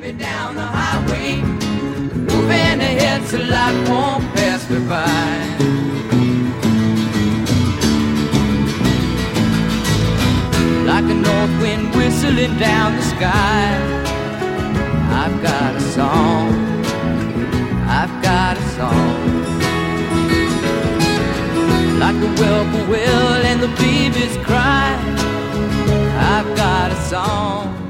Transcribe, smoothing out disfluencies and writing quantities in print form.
me down the highway, moving ahead so life won't pass me by. Like a north wind whistling down the sky, I've got a song, I've got a song. Like the whippoorwill and the babies cry, I've got a song.